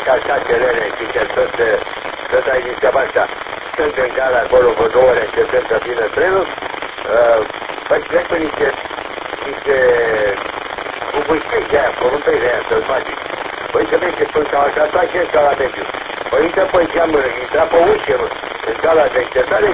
așa cerere, zice, tot ai zis că așa. Sunt în gara acolo cu 2 ore începând să vină trenul, păi trec pe niște bubuiștei de aia, porumbei de aia sălbatici. Păi să vezi că sunt cam așa, toate și ăsta la mediu. Păi intră pe geamă, intra pe ușă, în sala de încetare,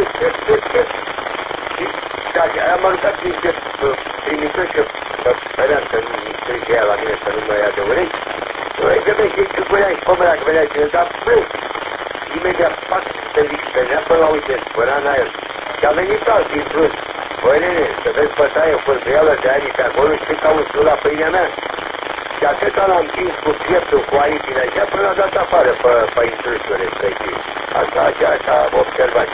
și am aruncat niște primitori că speram să nu strige ea la mine, să nu mă ia de urechi. Păi să vezi că ciucurea și pomera că venea cine, dar plec. Imediat fac să venea până la uite, spăra în aer. Și a venit alții în plus. Păi nene, să vezi pătaie o fârbuială de arii pe acolo și ca un stul la pâinea mea. Și atâta l-am împins cu pieptul, cu aripile așa, până a dat afară pe intrusuri respectiv. Așa am observat.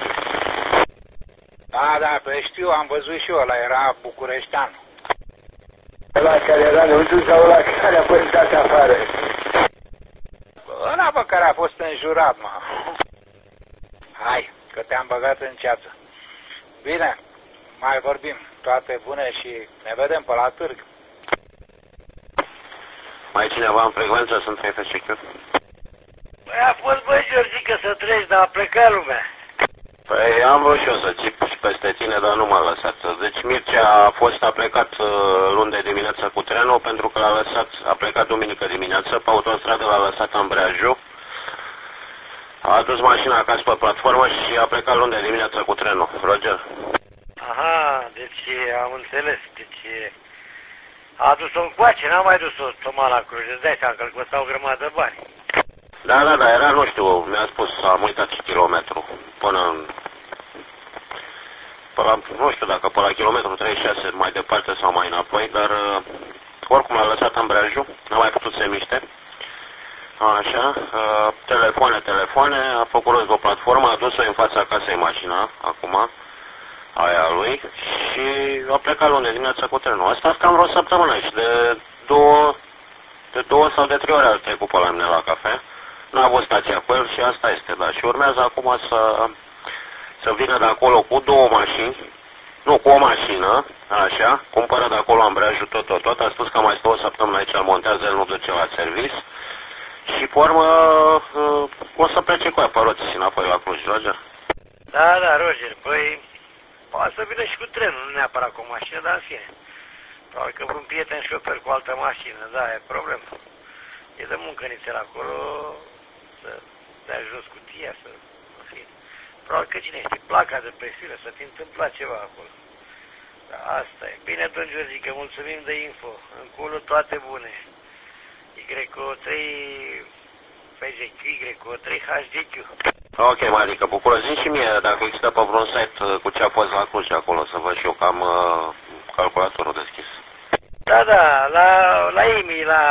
Da, pe știu, am văzut și eu, ăla era bucureștean. Ăla care era înăuntru sau ăla care a fost dat afară? Ăla pe care a fost înjurat, mă. Hai, că te-am băgat în ceață. Bine, mai vorbim. Toate bune și ne vedem pe la târg. Mai cineva în frecvență? Sunt FSQ. Păi a fost, băi, Georgică, să treci, dar a plecat lumea. Păi am vrut și eu să țip și peste tine, dar nu m-a lăsat. Deci Mircea a plecat luni de dimineață cu trenul pentru că a plecat duminică dimineață, pe autostradă l-a lăsat Ambreaju, a adus mașina acasă pe platformă și a plecat luni de dimineață cu trenul. Roger? Aha, deci am înțeles, deci a adus-o încoace, n-a mai dus-o Toma la Cluj, îți dai seama că îl costa o grămadă de bani. Da, era, nu știu, mi-a spus, am uitat și kilometru, până la, nu știu dacă pe la kilometru 36 mai departe sau mai înapoi, dar oricum l-a lăsat Ambreaju, n-a mai putut să se miște. Așa, telefoane, a făcut rost de o platformă, a dus-o în fața casei mașina, acum, aia lui, și a plecat luni de dimineața cu trenul. Asta cam vreo săptămână și de două sau de 3 ore a trecut pe la mine la cafea. N-a avut stația cu el și asta este, da. Și urmează acum să vină de acolo cu 2 mașini, nu, cu o mașină, așa, cumpără de acolo Ambreaju tot, a spus că mai stă o săptămână aici, îl montează, el nu duce la servis și pe urmă o să plece cu ea pe roți înapoi la Cluj, Roger. Da, Roger, păi poate să vină și cu trenul, nu neapărat cu o mașină, dar în fine. Probabil că vreun prieten șofer cu altă mașină, da, e problemă. E de muncă nițel acolo, să dai jos cutia, să... în fine. Probabil că cine știe, placa de presiune, să te întâmpla ceva acolo. Da, asta e. Bine, domn Georgică, mulțumim de info. Încolo toate bune. Y3 FGQ, Y3 HGQ. Ok, Marică, bucură-zi și mie dacă există pe vreun site cu ce a fost la Cluj acolo, să văd și eu că am calculatorul deschis. Da, la IMI, la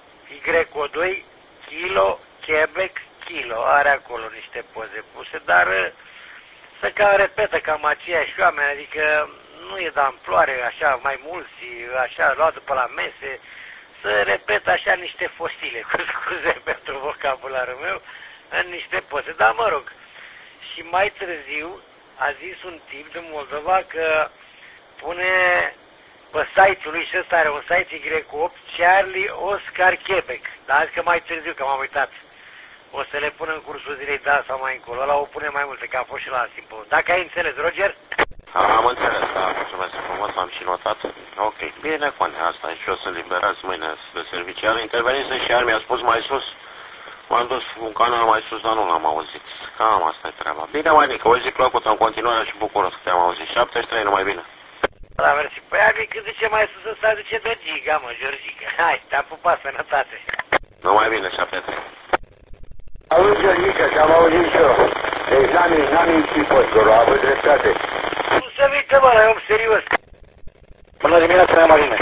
Y2, kilo, Quebec, kilo, are acolo niște poze puse, dar să cam repetă cam aceiași oameni, adică nu e de amploare, așa, mai mulți, așa, luat după la mese, să repetă așa niște fosile, cu scuze pentru vocabularul meu, în niște poze, dar mă rog. Și mai târziu a zis un tip din Moldova că pune pe site-ul lui, și ăsta are un site Y8, Charlie Oscar Quebec, dar azi că mai târziu, că m-am uitat. O să le pun în cursul zilei, da, sau mai încolo, ăla o pune mai multe, că a fost și la simplu. Dacă ai înțeles, Roger? Am înțeles, da, mulțumesc frumos, am și notat. Ok, bine, Cone, asta e și eu sunt liberați mâine de servicii. Iar intervenise și iar mi-a spus mai sus, m-am dus un canal mai sus, dar nu l-am auzit. Cam asta e treaba. Bine, Manică, o zi plăcută în continuare și bucuros că te-am auzit. 73, numai bine. Da, mersi. Păi Agri, când zice mai sus, ăsta zice de giga, mă, Georgica. Hai, te-am pupat, sănătate. Numai bine, 73. Auzi, Georgica, și-am auzit și eu. Deci n-am ieșit postul, a avut dreptate. Nu se uită, mă, la om serios. Bună dimineața, Marine.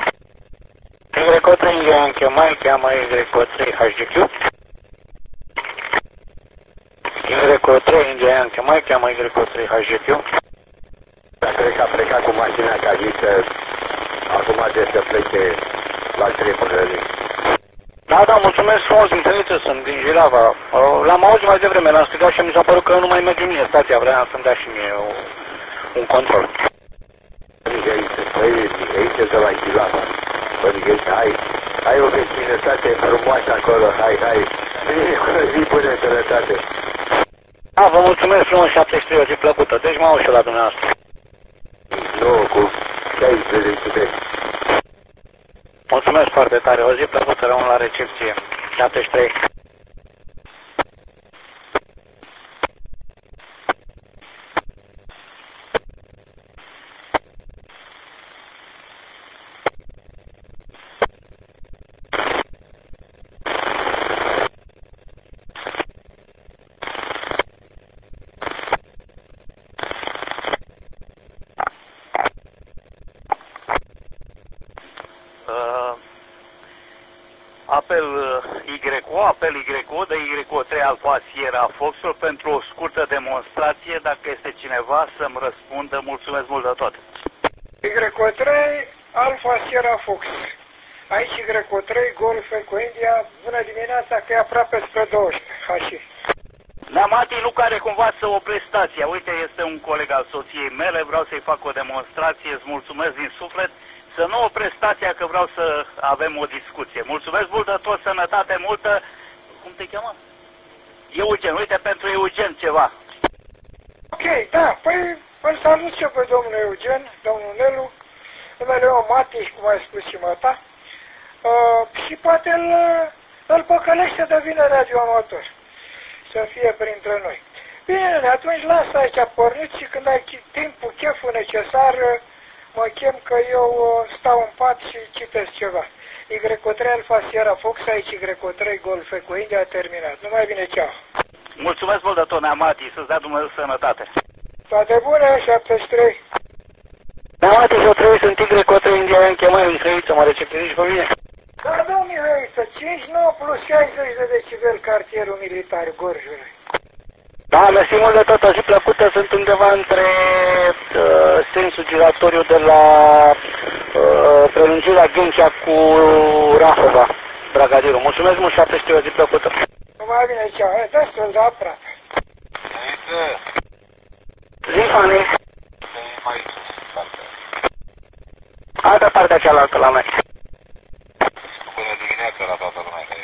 Y3 Yankee Mike cheamă Y3 HGQ. Y3 Yankee Mike cheamă Y3 HGQ. Cred că a plecat cu mașina, că a zis că acum trebuie să plece la treburile. Da, mulțumesc frumos, întâlnită sunt din Jirava. L-am auzit mai devreme, l-am strigat și mi s-a părut că nu mai merge mie stația, vreau să-mi dea și mie un control. Adică aici de la Jirava. Adică hai o vecinătate frumoasă acolo, hai. Zi bună, sănătate. Da, vă mulțumesc frumos, 73, o zi plăcută. Deci mă auzi la dumneavoastră. 9 cu 16 de. Mulțumesc foarte tare, o zi plăcută, rămân la recepție. 73. Apel YO de YO3 Alfa Sierra Foxtrot pentru o scurtă demonstrație, dacă este cineva să-mi răspundă. Mulțumesc mult de tot. YO3 Alfa Sierra Fox. Aici YO3 Golf cu India. Bună dimineața, că e aproape spre 12. Hași. Neamati, nu care cumva să opresc stația. Uite, este un coleg al soției mele, vreau să-i fac o demonstrație, îți mulțumesc din suflet. Să nu opresc stația, că vreau să avem o discuție. Mulțumesc mult de tot, sănătate multă. Cum te cheamă? Eugen, uite pentru Eugen ceva. Ok, da, păi îl salut și pe domnul Eugen, domnul Nelu, numele meu Mati, cum ai spus și mata, și poate îl păcălești să devină radioamator, să fie printre noi. Bine, atunci lasă aici pornit și când ai timpul, cheful necesar, mă chem că eu stau în pat și citesc ceva. YO3 Alfa Sierra Fox, aici YO3 Golf cu India, terminat. Numai bine, ceau. Mulțumesc mult de tot, Neamati, să-ți dea Dumnezeu sănătate. Toate bune, 73. Neamati, eu trebuie sunt YO3 India, în chemai, Mihăiță, mă receptionici pe mine. Da, domnul Mihăiță, 59 plus 60 de decibel cartierul militar, Gorjului. Da, mersi mult de tot, o zi plăcută, sunt undeva între sensul giratoriu de la prelungirea Ghencea cu Rahova, Bragadirul. Mulțumesc mult, 73, o zi plăcută. Numai bine, ceau, e destul de aproape. Zi, Fane. Altă partea cealaltă la noi. Bună dimineața la toată lumea care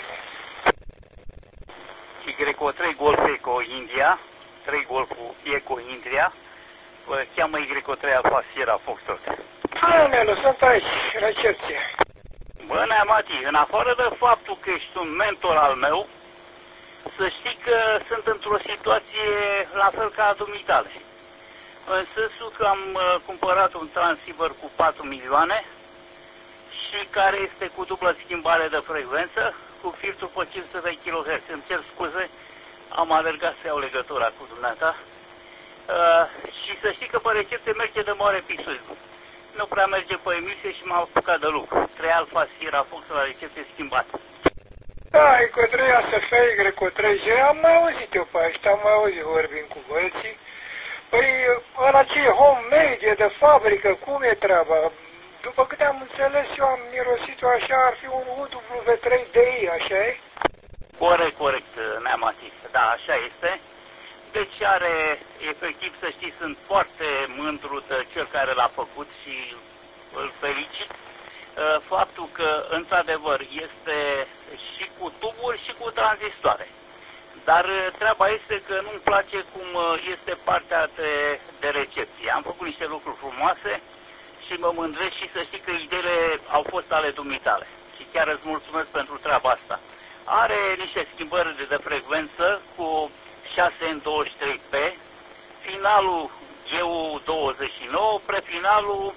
YO3 Golf Eco India, 3 Golf Eco India, cheamă YO3 Alfa Sierra Foxtrot. Hai, Nelu, sunt aici, recepție. Bă, Neamati, în afară de faptul că ești un mentor al meu, să știi că sunt într-o situație la fel ca a dumitale. În sensul că am cumpărat un transceiver cu 4 milioane și care este cu dublă schimbare de frecvență, cu filtru pe 500 de kHz. Îmi cer scuze, am alergat să iau legătura cu dumneata. Și să știi că pe recepție merge de mare pixul. Nu prea merge pe emisie și m-am apucat de lucru. 3 Alfa Sierra Fox la recepție schimbat. Da, YO3 ASF, YO3G, am mai auzit eu pe ăștia, am mai auzit vorbind cu băieții. Păi, ăla ce e homemade, e de fabrică, cum e treaba? După câte am înțeles, eu am mirosit-o așa, ar fi un UW3DI, așa e? Corect, Neamati. Da, așa este. Deci are, efectiv, să știi, sunt foarte mândru de cel care l-a făcut și îl felicit. Faptul că, într-adevăr, este și cu tuburi și cu tranzistoare. Dar treaba este că nu-mi place cum este partea de recepție. Am făcut niște lucruri frumoase și mă mândresc și să știi că ideile au fost ale dumitale. Și chiar îți mulțumesc pentru treaba asta. Are niște schimbări de frecvență cu 6N23P, finalul EU29, prefinalul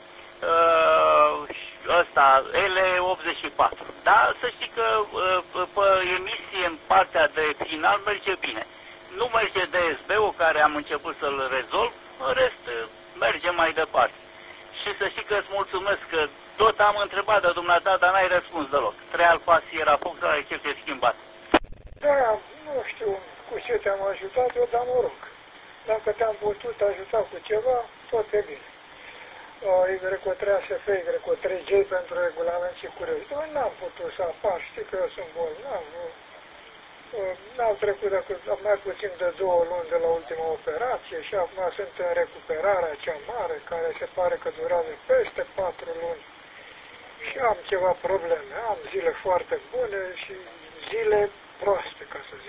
ăsta L84. Dar să știi că pe emisie în partea de final merge bine. Nu merge DSB-ul care am început să-l rezolv, în rest merge mai departe. Și să știi că îți mulțumesc că tot am întrebat de dumneata, dar n-ai răspuns deloc. 3 Alfa Sierra Fox la recepție schimbat. Da, nu știu cu ce te-am ajutat eu, dar mă rog. Dacă te-am putut ajuta cu ceva, tot e bine. YO3 ASF, YO3J pentru regulament și curios. Dar n-am putut să apar, știi că eu sunt bolnav. N-au trecut decât mai puțin de 2 luni de la ultima operație și acum sunt în recuperarea cea mare, care se pare că durează peste 4 luni. Și am ceva probleme. Am zile foarte bune și zile proaste, ca să zic.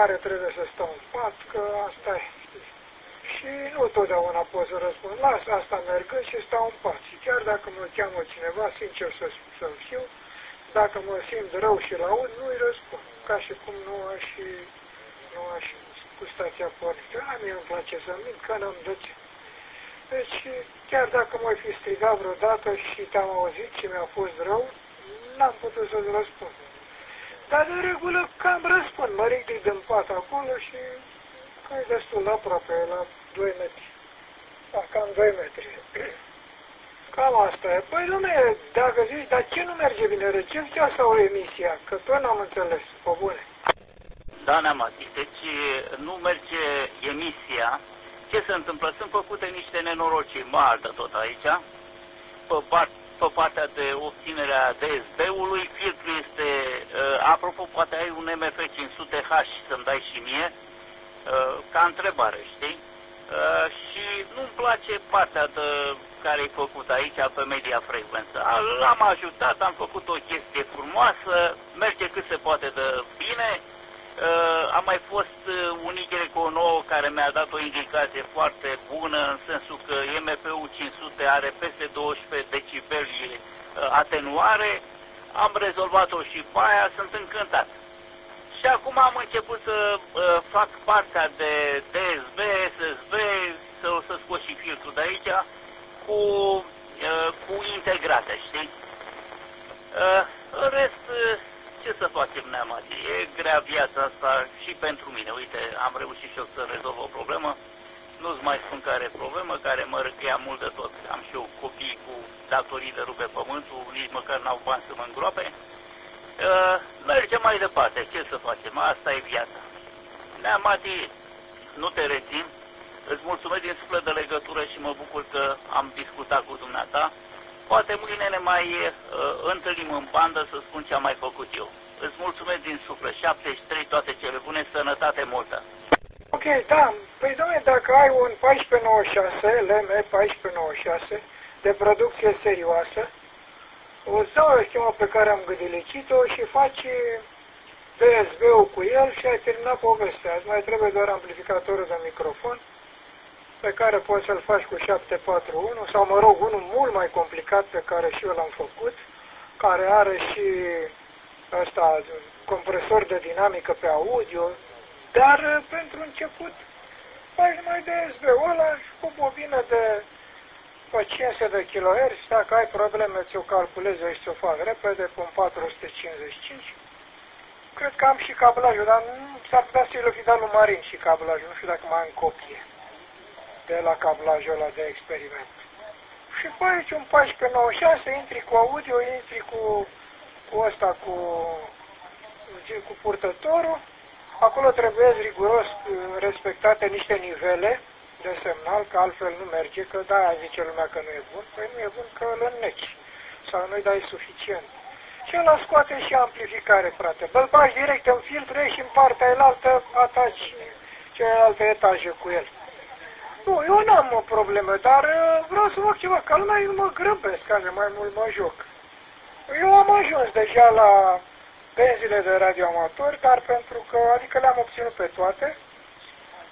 care trebuie să stau în pat, că asta e. Și nu totdeauna pot să răspund, las asta mergând și stau în pat. Și chiar dacă mă cheamă cineva, sincer să fiu, dacă mă simt rău și laud, nu-i răspund. Ca și cum nu aș cu stația pornită. Mie îmi place să mint, că n-am de ce. Deci, chiar dacă m-ai fi strigat vreodată și te-am auzit și mi-a fost rău, n-am putut să-ți răspund. Dar de regulă cam răspund, mă ridic din pat acolo și că e destul de aproape, la 2 metri. Da, cam 2 metri. Cam asta e. Păi, dom'le, dacă zici, dar ce nu merge bine, recepția sau emisia? Că tot n-am înțeles, pe bune. Da, Neamati, deci nu merge emisia. Ce se întâmplă? Sunt făcute niște nenorociri, mă altă tot aici, pe partea de obținerea DSB-ului, filtrul este, apropo, poate ai un MF 500H să-mi dai și mie, ca întrebare, știi? Și nu-mi place partea care e făcută aici pe media frecvență. L-am ajutat, am făcut o chestie frumoasă, merge cât se poate de bine. A mai fost un Y9 care mi-a dat o indicație foarte bună, în sensul că MP-ul 500 are peste 12 decibeli atenuare. Am rezolvat-o și pe aia, sunt încântat. Și acum am început să fac partea de DSB, SSB, să scot și filtrul de aici, cu integrate, știi? În rest, ce să facem, Neamati? E grea viața asta și pentru mine. Uite, am reușit și eu să rezolv o problemă. Nu-ți mai spun care e problemă, care mă răcăia mult de tot. Am și eu copii cu datorii de rupe pământul, nici măcar n-au bani să mă îngroape. Mergem mai departe, ce să facem? Asta e viața. Neamati, nu te rețin. Îți mulțumesc din suflet de legătură și mă bucur că am discutat cu dumneata. Poate mâine ne mai întâlnim în bandă să spun ce am mai făcut eu. Îți mulțumesc din suflet. 73, toate cele bune, sănătate multă. Ok, da. Păi, dom'le, dacă ai un 1496, LM 1496, de producție serioasă, o să o schemă pe care am gâdilicit-o și faci DSB-ul cu el și ai terminat povestea. Îți mai trebuie doar amplificatorul de microfon, pe care poți să-l faci cu 741, sau mă rog, unul mult mai complicat pe care și eu l-am făcut, care are și ăsta, compresor de dinamică pe audio, dar pentru început faci mai DSB-ul ăla și cu bobină de 500 de kHz, dacă ai probleme ți-o calculezi și ți-o fac repede, cu un 455. Cred că am și cablajul, dar s-ar putea să-i fi dat lui Marin și cablajul, nu știu dacă mai am în copie de la cablajul ăla de experiment. Și faci un 1496, intri cu audio, intri cu ăsta, cu purtătorul. Acolo trebuie riguros respectate niște nivele de semnal, că altfel nu merge, că da, zice lumea că nu e bun. Păi nu e bun că îl înneci sau nu-i dai suficient. Și ăla scoate și amplificare, frate. Îl bagi direct în filtre și în partea elaltă ataci celelalte etaje cu el. Nu, eu n-am o problemă, dar vreau să fac ceva, că lumea nu mă grăbesc, care mai mult mă joc. Eu am ajuns deja la benzile de radioamatori, dar pentru că, adică le-am obținut pe toate,